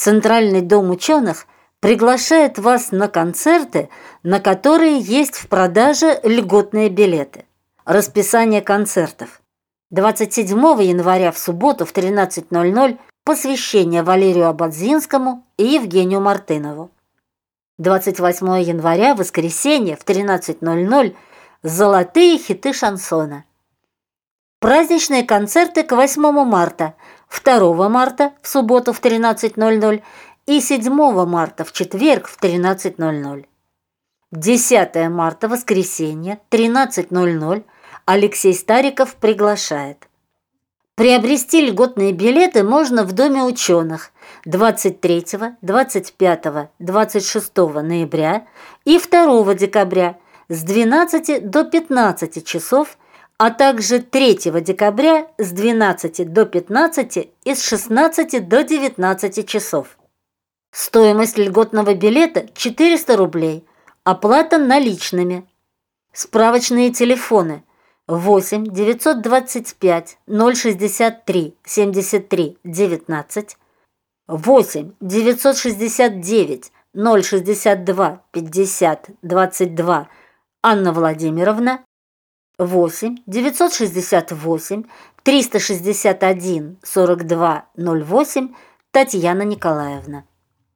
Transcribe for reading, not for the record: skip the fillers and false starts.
Центральный дом ученых приглашает вас на концерты, на которые есть в продаже льготные билеты. Расписание концертов. 27 января в субботу в 13:00 посвящение Валерию Ободзинскому и Евгению Мартынову. 28 января, воскресенье, в 13:00 золотые хиты шансона. Праздничные концерты к 8 марта, 2 марта в субботу в 13:00 и 7 марта в четверг в 13:00. 10 марта, воскресенье, 13:00 Алексей Стариков приглашает. Приобрести льготные билеты можно в Доме ученых 23, 25, 26 ноября и 2 декабря с 12 до 15 часов, а также 3 декабря с 12 до 15 и с 16 до 19 часов. Стоимость льготного билета 400 рублей, оплата наличными. Справочные телефоны 8 925 063 73 19, 8 969 062 50 22 Анна Владимировна, 8 968 361 42 08 Татьяна Николаевна.